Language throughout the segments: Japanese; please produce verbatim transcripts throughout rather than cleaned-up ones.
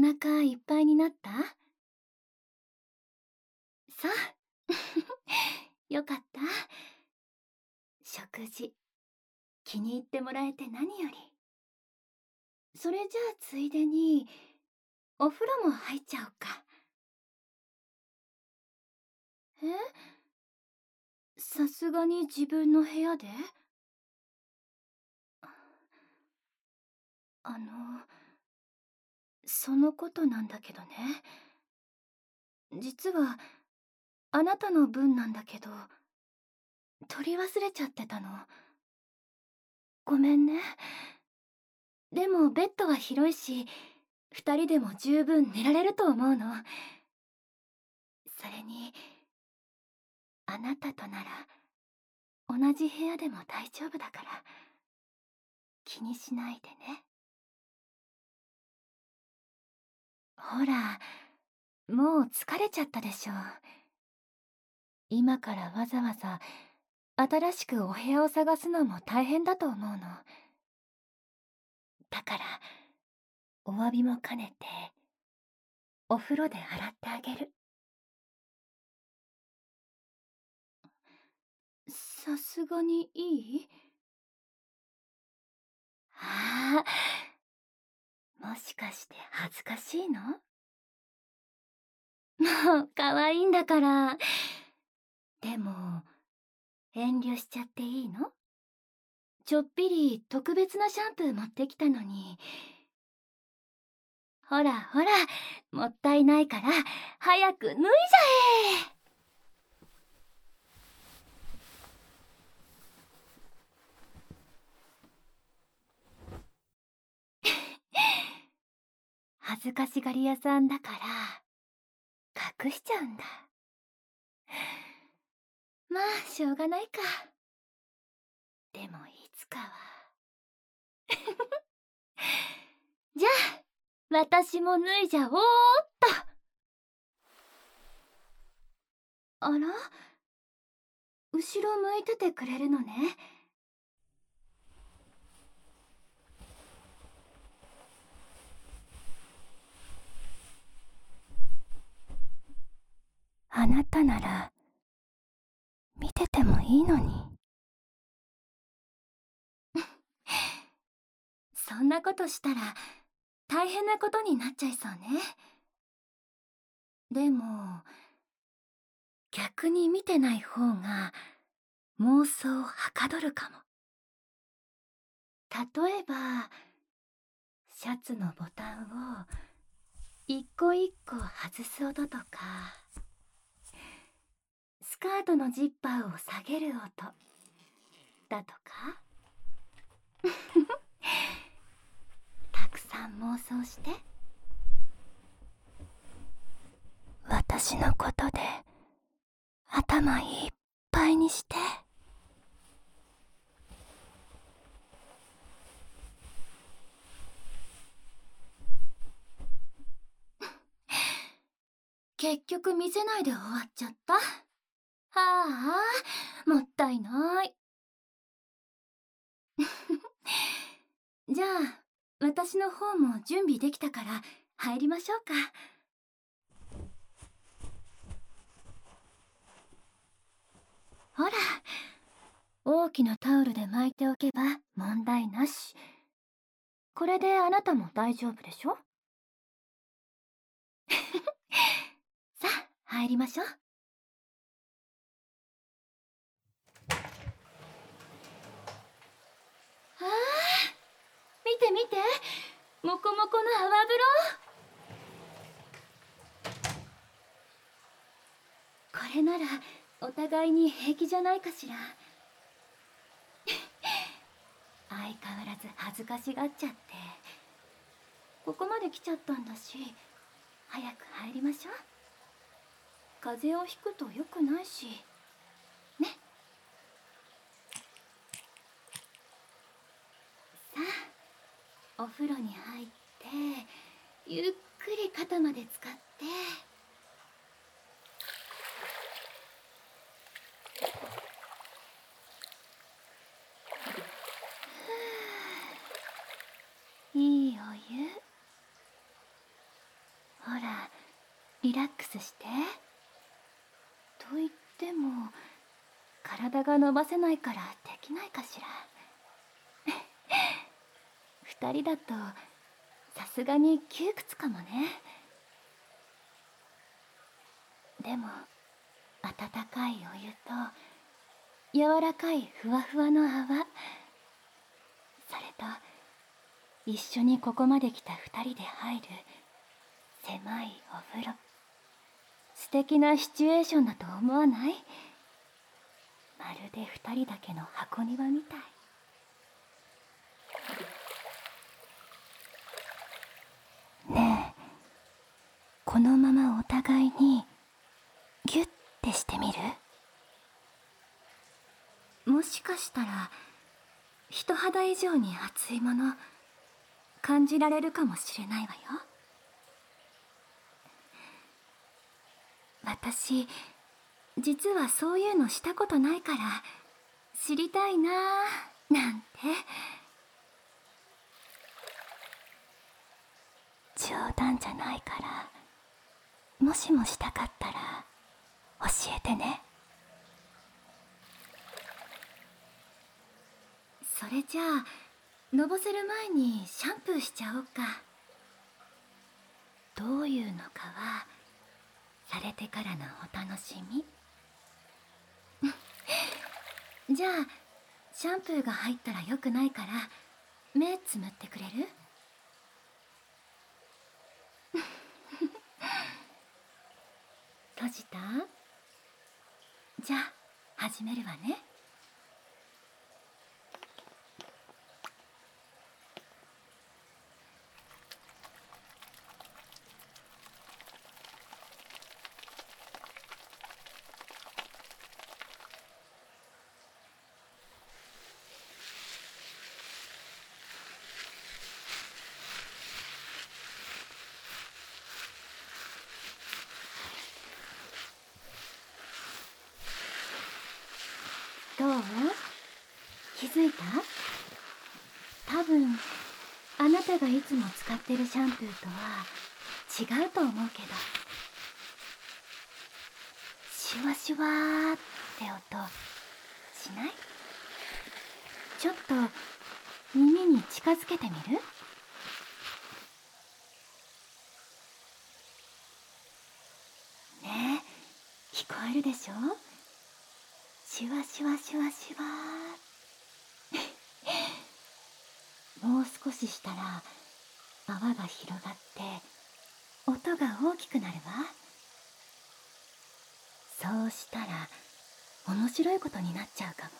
腹いっぱいになった？さあよかった。食事気に入ってもらえて何より。それじゃあついでにお風呂も入っちゃおうか。え？さすがに自分の部屋で？あのそのことなんだけどね、実はあなたの分なんだけど取り忘れちゃってたの。ごめんね。でもベッドは広いし二人でも十分寝られると思うの。それにあなたとなら同じ部屋でも大丈夫だから気にしないでね。ほら、もう疲れちゃったでしょ。今からわざわざ新しくお部屋を探すのも大変だと思うの。だからお詫びも兼ねてお風呂で洗ってあげる。さすがにいい？ああ、もしかして恥ずかしいの？もう可愛いんだから。でも遠慮しちゃっていいの？ちょっぴり特別なシャンプー持ってきたのに。ほらほら、もったいないから早く脱いじゃえ。恥ずかしがり屋さんだから隠しちゃうんだ。まあしょうがないか。でもいつかはじゃあ私も脱いじゃおうっと。あら、後ろ向いててくれるのね。あなたなら見ててもいいのに。そんなことしたら大変なことになっちゃいそうね。でも逆に見てない方が妄想をはかどるかも。例えばシャツのボタンを一個一個外す音とか、スカートのジッパーを下げる音だとかたくさん妄想して。私のことで頭いっぱいにして。結局見せないで終わっちゃった。はあ、もったいない。じゃあ私の方も準備できたから入りましょうか。ほら、大きなタオルで巻いておけば問題なし。これであなたも大丈夫でしょ。さあ入りましょう。ああ、見て見て、モコモコの泡風呂。これならお互いに平気じゃないかしら。相変わらず恥ずかしがっちゃって。ここまで来ちゃったんだし早く入りましょう。風邪をひくと良くないしね。さあお風呂に入ってゆっくり肩まで使って。いいお湯。 リラックスして。と言っても体が伸ばせないからできないかしら。二人だとさすがに窮屈かもね。でも温かいお湯と柔らかいふわふわの泡、それと一緒にここまで来た二人で入る狭いお風呂、素敵なシチュエーションだと思わない？まるで二人だけの箱庭みたい。ねえ、このままお互いにギュッてしてみる？もしかしたら人肌以上に熱いもの感じられるかもしれないわよ。私実はそういうのしたことないから知りたいなーなんて。冗談じゃないから、もしもしたかったら教えてね。それじゃあのぼせる前にシャンプーしちゃおうか。どういうのかはされてからのお楽しみ。じゃあシャンプーが入ったらよくないから目つむってくれる？閉じた？じゃあ始めるわね。どう？気づいた？多分あなたがいつも使ってるシャンプーとは違うと思うけど、シュワシュワーって音しない？ちょっと耳に近づけてみる？ねえ、聞こえるでしょ？シュワシュワシュワシュワー。もう少ししたら泡が広がって音が大きくなるわ。そうしたら面白いことになっちゃうかも。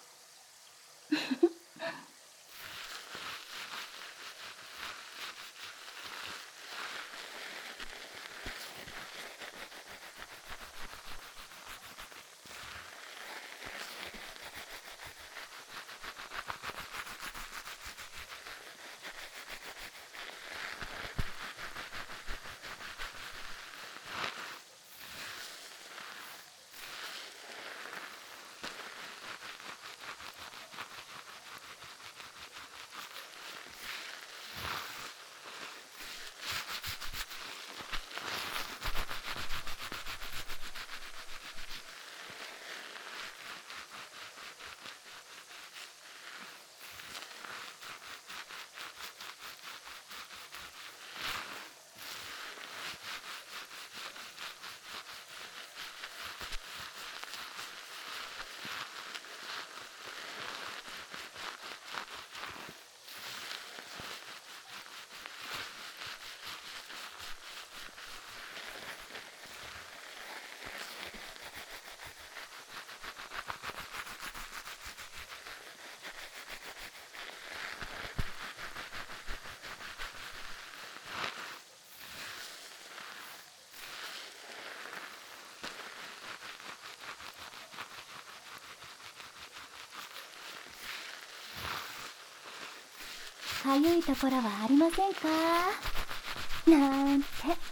かゆいところはありませんかなんて。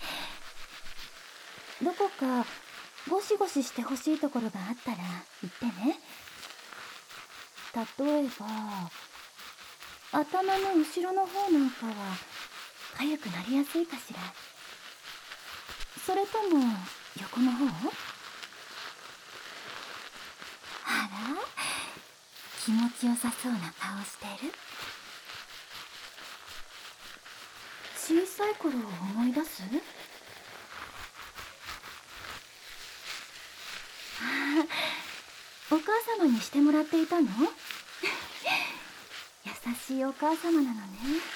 どこかゴシゴシしてほしいところがあったら言ってね。例えば頭の後ろの方なんかはかゆくなりやすいかしら。 それとも横の方？あら、気持ちよさそうな顔してる。小さい頃を思い出す？ああ、お母様にしてもらっていたの？優しいお母様なのね。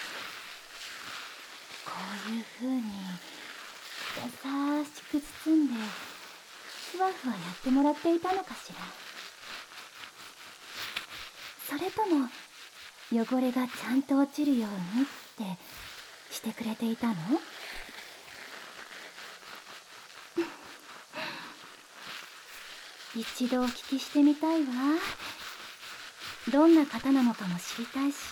こういう風に優しく包んでふわふわやってもらっていたのかしら。それとも汚れがちゃんと落ちるようにってしてくれていたの？一度お聞きしてみたいわ。どんな方なのかも知りたいし、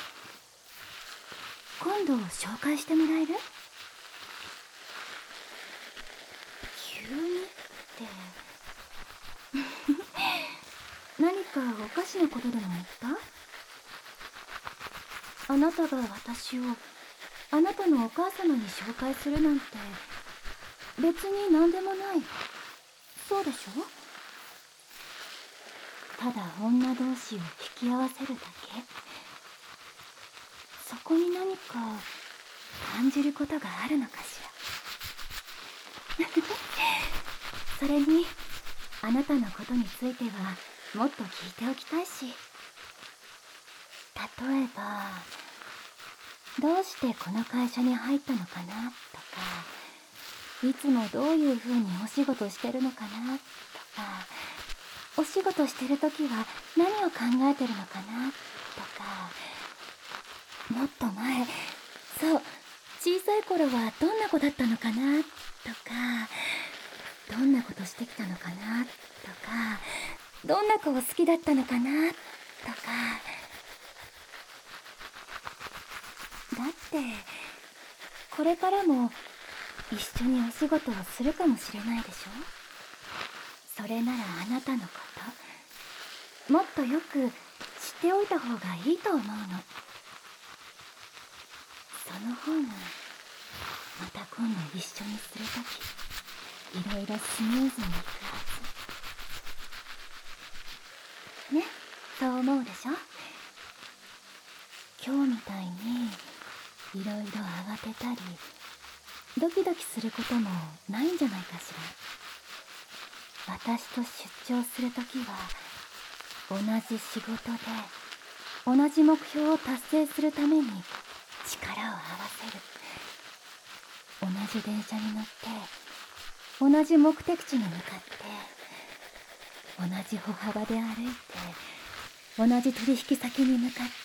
今度紹介してもらえる？急にって何かおかしなことでも言った？あなたが私をあなたのお母様に紹介するなんて別に何でもない。そうでしょ？ただ女同士を引き合わせるだけ。そこに何か感じることがあるのかしら。それにあなたのことについてはもっと聞いておきたいし。例えばどうしてこの会社に入ったのかなとか、いつもどういう風にお仕事してるのかなとか、お仕事してる時は何を考えてるのかなとか、もっと前、そう、小さい頃はどんな子だったのかなとか、どんなことしてきたのかなとか、どんな子を好きだったのかなとか。だってこれからも一緒にお仕事をするかもしれないでしょ。それならあなたのこともっとよく知っておいた方がいいと思うの。その方がまた今度一緒にするときいろいろスムーズにいくはずね。そう思うでしょ。今日みたいにいろいろ慌てたりドキドキすることもないんじゃないかしら。私と出張するときは同じ仕事で同じ目標を達成するために力を合わせる。同じ電車に乗って同じ目的地に向かって同じ歩幅で歩いて同じ取引先に向かって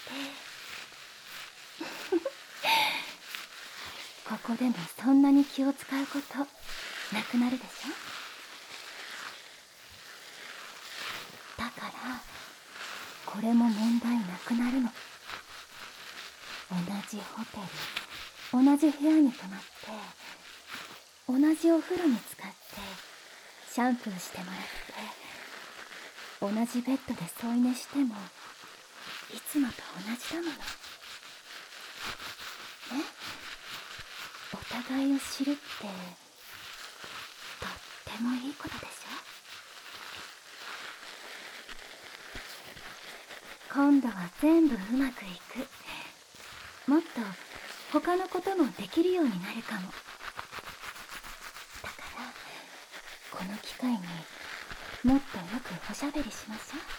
ここでもそんなに気を使うことなくなるでしょ。だからこれも問題なくなるの。同じホテル同じ部屋に泊まって同じお風呂に浸かってシャンプーしてもらって同じベッドで添い寝してもいつもと同じだものね。お互いを知るってとってもいいことでしょ。今度は全部うまくいく。もっと他のこともできるようになるかも。だからこの機会にもっとよくおしゃべりしましょう。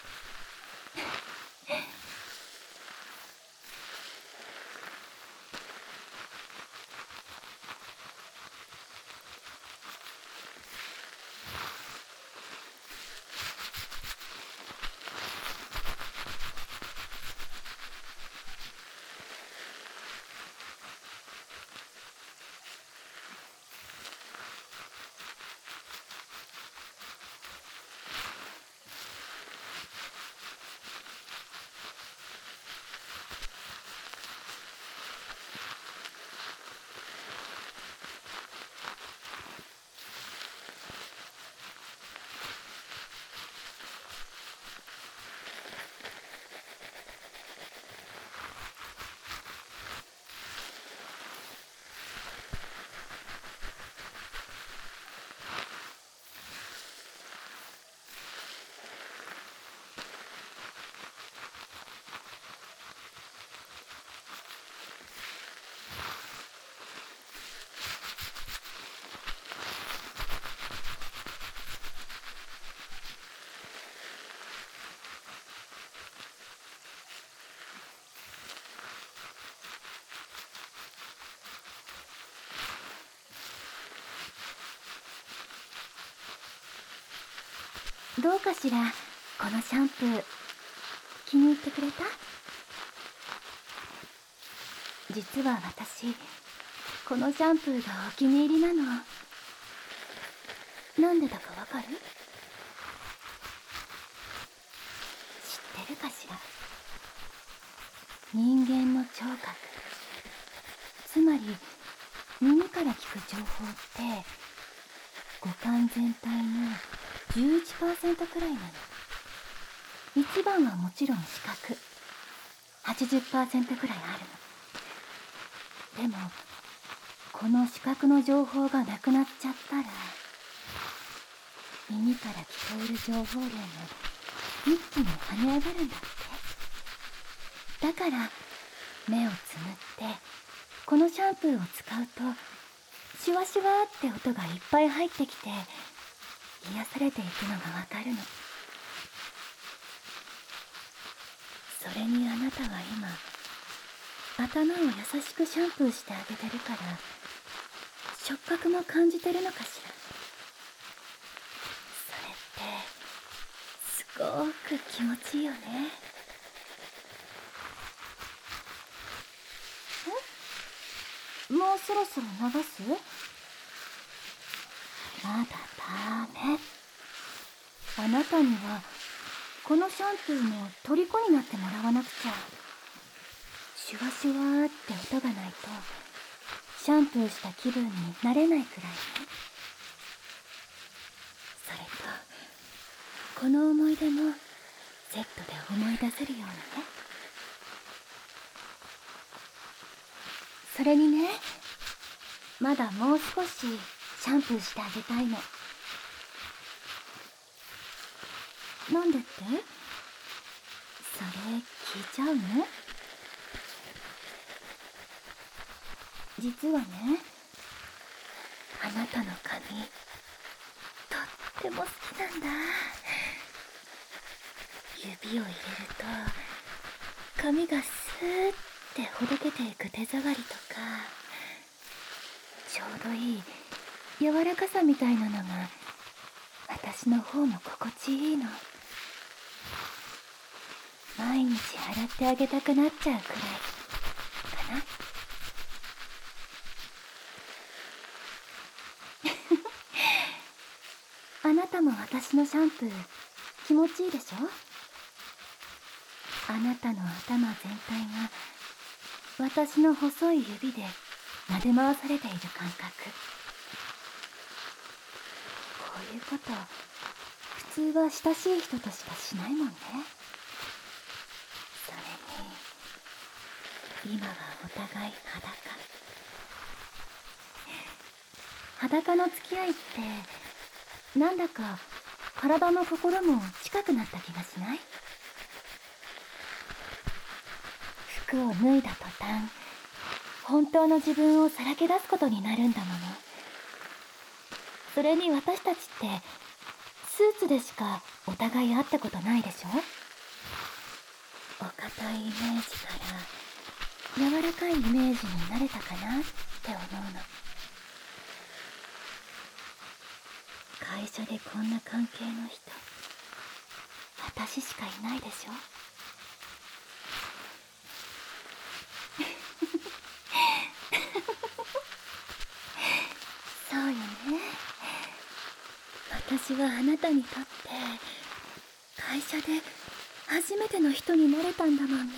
どうかしら、このシャンプー気に入ってくれた？実は私、このシャンプーがお気に入りなの。なんでだかわかる？知ってるかしら？人間の聴覚、つまり耳から聞く情報って五感全体の じゅういちパーセント くらいなの。一番はもちろん視覚、 はちじゅっパーセント くらいあるの。でもこの視覚の情報がなくなっちゃったら、耳から聞こえる情報量も一気に跳ね上がるんだって。だから目をつむってこのシャンプーを使うと、シュワシュワって音がいっぱい入ってきて癒されていくのがわかるの。それにあなたは今、頭を優しくシャンプーしてあげてるから、触覚も感じてるのかしら。それってすごく気持ちいいよね。ん？もうそろそろ流す？まだダメ。あなたにはこのシャンプーの虜になってもらわなくちゃ。シュワシュワーって音がないとシャンプーした気分になれないくらいね。それとこの思い出もセットで思い出せるようにね。それにね、まだもう少しシャンプーしてあげたいの。なんでって？それ聞いちゃうの？実はね、あなたの髪とっても好きなんだ。指を入れると髪がスーってほどけていく手触りとか、ちょうどいい柔らかさみたいなのが私の方も心地いいの。毎日洗ってあげたくなっちゃうくらいかな。あなたも私のシャンプー気持ちいいでしょ？あなたの頭全体が私の細い指で撫で回されている感覚。こういうこと普通は親しい人としかしないもんね。それに今はお互い裸。裸の付き合いってなんだか体も心も近くなった気がしない？服を脱いだ途端、本当の自分をさらけ出すことになるんだもの。それに私たちってスーツでしかお互い会ったことないでしょ？お堅いイメージから柔らかいイメージになれたかなって思うの。会社でこんな関係の人、私しかいないでしょ？そうよね。私はあなたにとって会社で初めての人になれたんだもんね。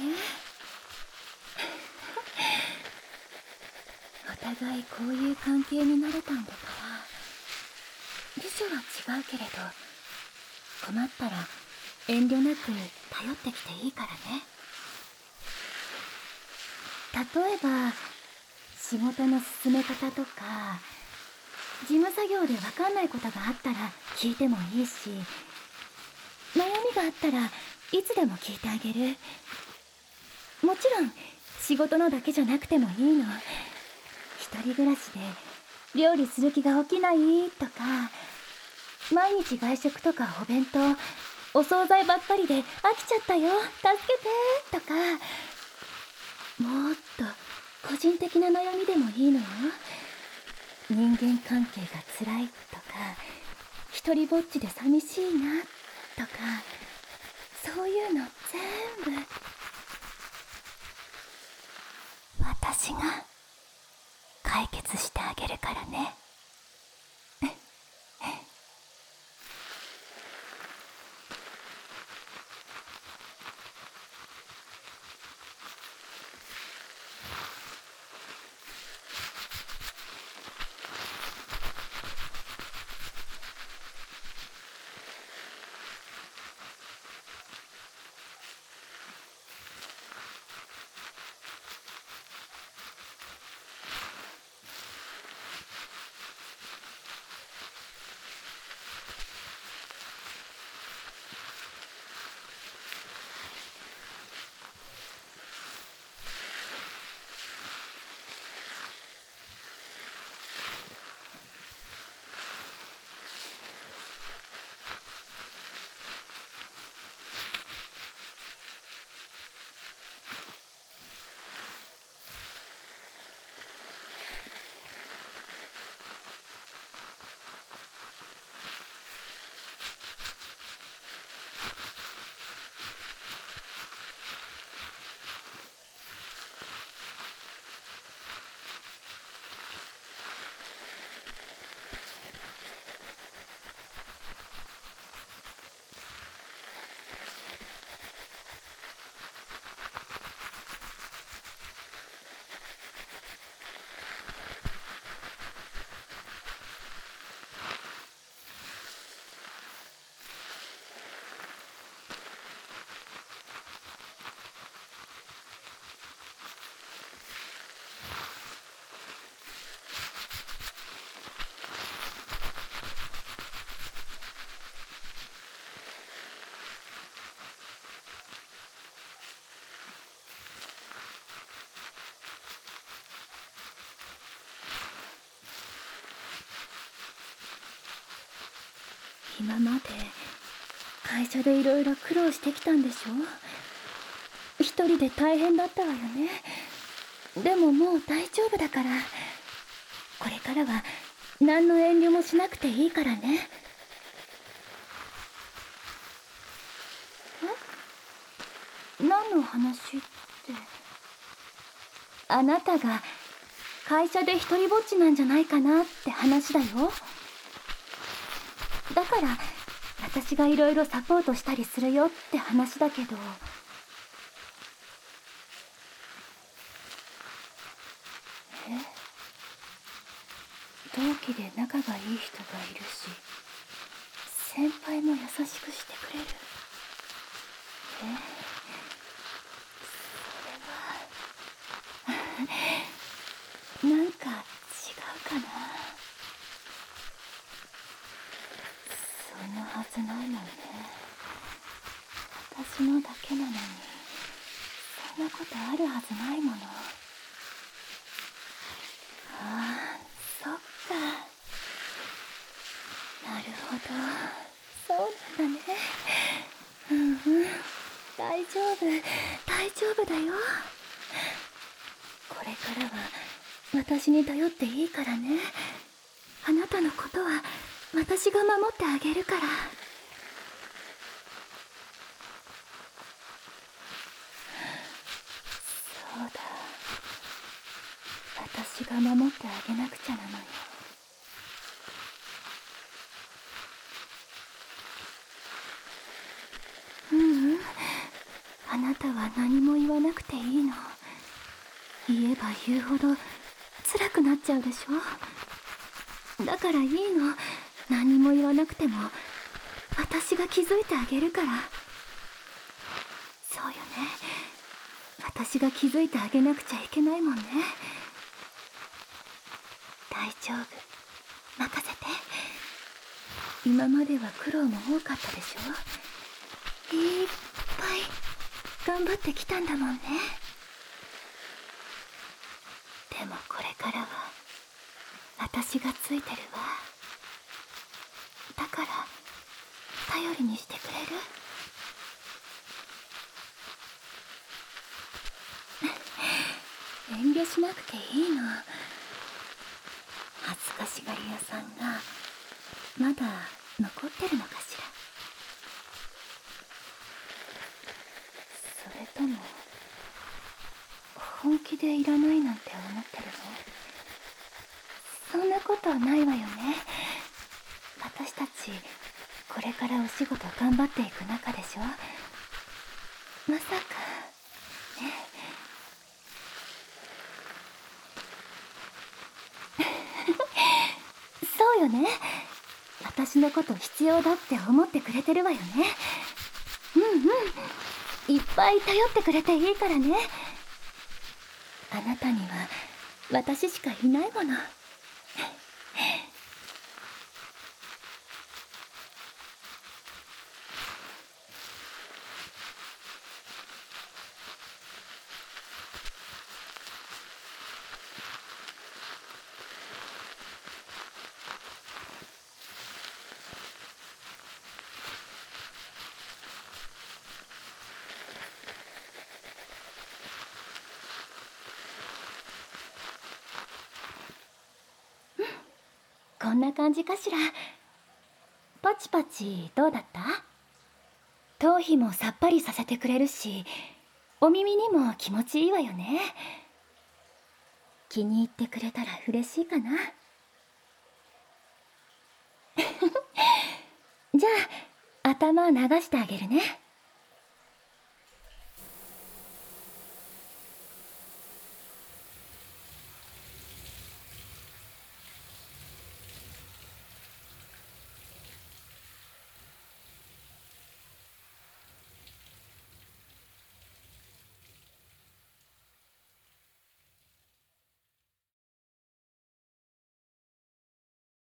お互いこういう関係になれたんだから、部署は違うけれど困ったら遠慮なく頼ってきていいからね。例えば仕事の進め方とか、事務作業で分かんないことがあったら聞いてもいいし、悩みがあったらいつでも聞いてあげる。もちろん仕事のだけじゃなくてもいいの。一人暮らしで料理する気が起きないとか、毎日外食とかお弁当、お惣菜ばっかりで飽きちゃったよ、助けてとか、もっと個人的な悩みでもいいのよ。人間関係が辛いとか、一人ぼっちで寂しいなとかそういうの全部私が解決してあげるからね。今まで会社でいろいろ苦労してきたんでしょ。一人で大変だったわよね。でももう大丈夫だから、これからは何の遠慮もしなくていいからね。え？何の話って。あなたが会社で一人ぼっちなんじゃないかなって話だよ。だから私がいろいろサポートしたりするよって話だけど。え？同期で仲がいい人がいるし、先輩も優しくしてくれる。え？それはなんか違うかな。そんなはずないもんね。私のだけなのにそんなことあるはずないもの。ああ、そっか。なるほど、そうなんだね。うんうん、大丈夫大丈夫だよ。これからは私に頼っていいからね。あなたのことは私が守ってあげるから。そうだ、私が守ってあげなくちゃなのよ。ううん、あなたは何も言わなくていいの。言えば言うほど辛くなっちゃうでしょ。だからいいの、何も言わなくても私が気づいてあげるから。そうよね、私が気づいてあげなくちゃいけないもんね。大丈夫、任せて。今までは苦労も多かったでしょ。いっぱい頑張ってきたんだもんね。でもこれからは私がついてるわ。だから頼りにしてくれる？遠慮しなくていいの。恥ずかしがり屋さんがまだ残ってるのかしら。 とも本気でいらないなんて思ってるの？そんなことはないわよね。私たちこれからお仕事頑張っていく仲でしょ。まさかね。そうよね。私のこと必要だって思ってくれてるわよね。うんうん、いっぱい頼ってくれていいからね。あなたには私しかいないもの。こんな感じかしら。パチパチどうだった？頭皮もさっぱりさせてくれるし、お耳にも気持ちいいわよね。気に入ってくれたら嬉しいかな。じゃあ頭流してあげるね。